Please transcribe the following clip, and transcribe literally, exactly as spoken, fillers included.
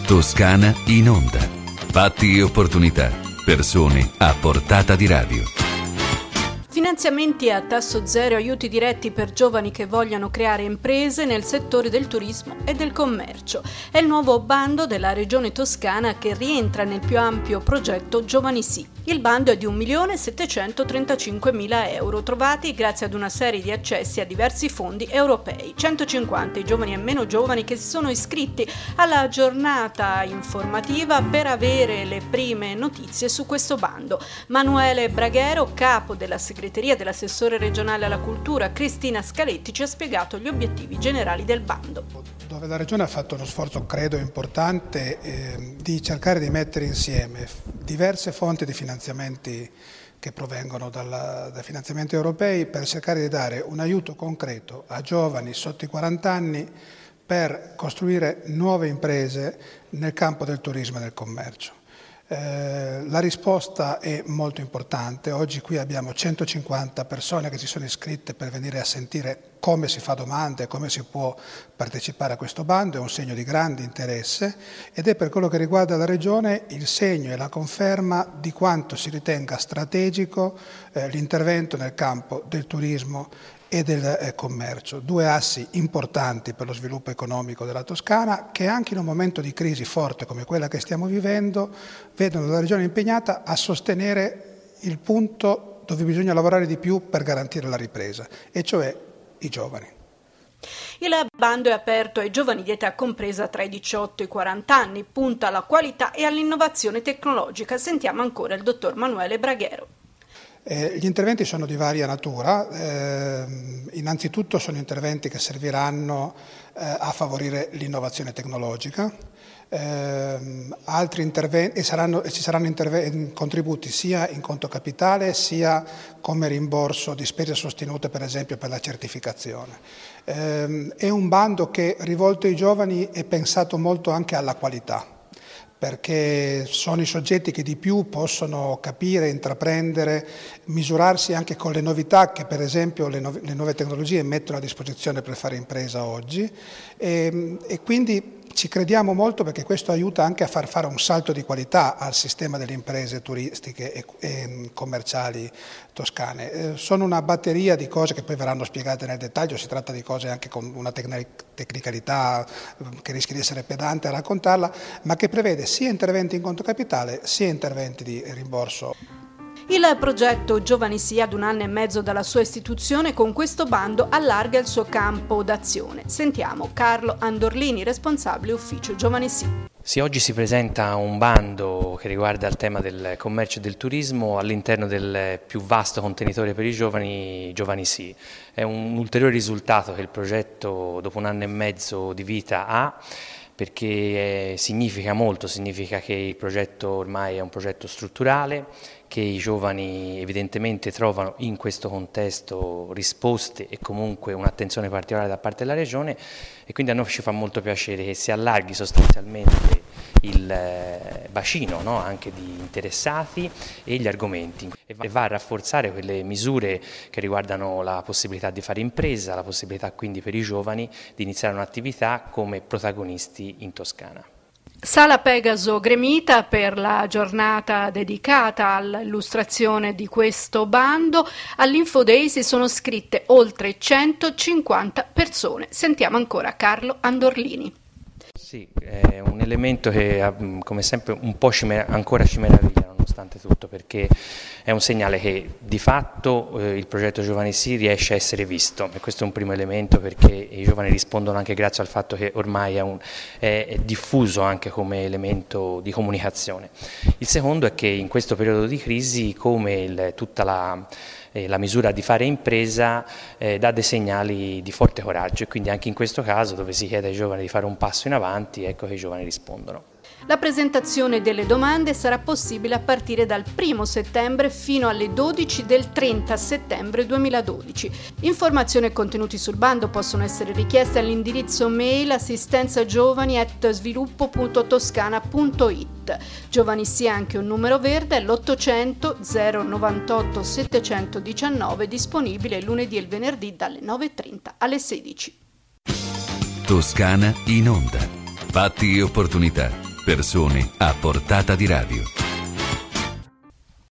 Toscana in onda. Fatti e opportunità. Persone a portata di radio. Finanziamenti a tasso zero, aiuti diretti per giovani che vogliano creare imprese nel settore del turismo e del commercio. È il nuovo bando della Regione Toscana che rientra nel più ampio progetto Giovani Sì. Il bando è di un milione settecentotrentacinquemila euro, trovati grazie ad una serie di accessi a diversi fondi europei. centocinquanta i giovani e meno giovani che si sono iscritti alla giornata informativa per avere le prime notizie su questo bando. Manuele Braghero, capo della segreteria dell'assessore regionale alla cultura Cristina Scaletti, ci ha spiegato gli obiettivi generali del bando. Dove la Regione ha fatto uno sforzo, credo, importante eh, di cercare di mettere insieme diverse fonti di finanziamenti che provengono dalla, dai finanziamenti europei per cercare di dare un aiuto concreto a giovani sotto i quaranta anni per costruire nuove imprese nel campo del turismo e del commercio. Eh, la risposta è molto importante. Oggi qui abbiamo centocinquanta persone che si sono iscritte per venire a sentire come si fa domanda e come si può partecipare a questo bando. È un segno di grande interesse ed è, per quello che riguarda la Regione, il segno e la conferma di quanto si ritenga strategico eh, l'intervento nel campo del turismo e del eh, commercio, due assi importanti per lo sviluppo economico della Toscana, che anche in un momento di crisi forte come quella che stiamo vivendo vedono la Regione impegnata a sostenere il punto dove bisogna lavorare di più per garantire la ripresa, e cioè i giovani. Il bando è aperto ai giovani di età compresa tra i diciotto e i quaranta anni, punta alla qualità e all'innovazione tecnologica. Sentiamo ancora il dottor Manuele Braghero. Eh, gli interventi sono di varia natura, eh, innanzitutto sono interventi che serviranno eh, a favorire l'innovazione tecnologica, eh, altri interventi, e, saranno, e ci saranno interve- contributi sia in conto capitale sia come rimborso di spese sostenute, per esempio per la certificazione. Eh, è un bando che, rivolto ai giovani, è pensato molto anche alla qualità, perché sono i soggetti che di più possono capire, intraprendere, misurarsi anche con le novità che, per esempio, le, nu- le nuove tecnologie mettono a disposizione per fare impresa oggi, e, e quindi ci crediamo molto, perché questo aiuta anche a far fare un salto di qualità al sistema delle imprese turistiche e, e commerciali toscane. Eh, sono una batteria di cose che poi verranno spiegate nel dettaglio, si tratta di cose anche con una tecnic- tecnicalità che rischia di essere pedante a raccontarla, ma che prevede sia interventi in conto capitale sia interventi di rimborso. Il progetto Giovani Sì, ad un anno e mezzo dalla sua istituzione, con questo bando allarga il suo campo d'azione. Sentiamo Carlo Andorlini, responsabile ufficio Giovani Sì. Sì, oggi si presenta un bando che riguarda il tema del commercio e del turismo all'interno del più vasto contenitore per i giovani, Giovani Sì. È un ulteriore risultato che il progetto, dopo un anno e mezzo di vita, ha, perché significa molto, significa che il progetto ormai è un progetto strutturale, che i giovani evidentemente trovano in questo contesto risposte e comunque un'attenzione particolare da parte della Regione, e quindi a noi ci fa molto piacere che si allarghi sostanzialmente il bacino, no, anche di interessati e gli argomenti, e va a rafforzare quelle misure che riguardano la possibilità di fare impresa, la possibilità quindi per i giovani di iniziare un'attività come protagonisti in Toscana. Sala Pegaso gremita per la giornata dedicata all'illustrazione di questo bando. All'Info Day si sono iscritte oltre centocinquanta persone. Sentiamo ancora Carlo Andorlini. Sì, è un elemento che come sempre un po' ci mer- ancora ci meraviglia nonostante tutto, perché è un segnale che di fatto eh, il progetto Giovani Sì riesce a essere visto, e questo è un primo elemento, perché i giovani rispondono anche grazie al fatto che ormai è, un, è, è diffuso anche come elemento di comunicazione. Il secondo è che in questo periodo di crisi, come il, tutta la la misura di fare impresa eh, dà dei segnali di forte coraggio, e quindi anche in questo caso, dove si chiede ai giovani di fare un passo in avanti, ecco che i giovani rispondono. La presentazione delle domande sarà possibile a partire dal primo settembre fino alle dodici del trenta settembre duemiladodici. Informazioni e contenuti sul bando possono essere richieste all'indirizzo mail assistenzagiovani chiocciola sviluppo punto toscana punto it. Giovani Sì è anche un numero verde, l'ottocento zero novantotto settecentodiciannove, disponibile lunedì e il venerdì dalle nove e trenta alle sedici. Toscana in onda. Fatti e opportunità. Persone a portata di radio.